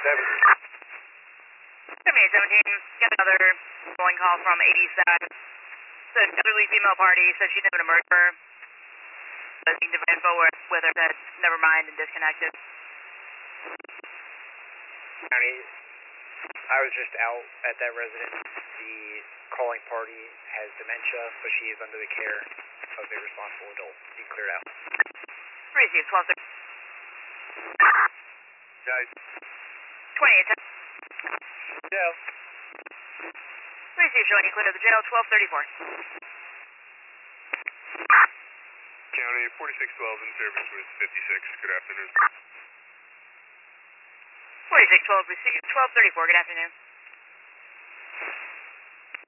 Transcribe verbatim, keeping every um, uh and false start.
seven. seventy-eight seventeen, got another calling call from eighty-seven. It's an elderly female party, said she's having a murder. I think the info with her said, never mind, and disconnected. County, I was just out at that residence. The calling party has dementia, so she is under the care of a responsible adult. Being cleared out. Receive twelve thirty. Guys. twenty-eight ten. Jail. Receive showing you clear to the jail, twelve thirty-four. County, forty-six twelve in service with fifty-six. Good afternoon. forty-six twelve, receive twelve thirty-four, good afternoon.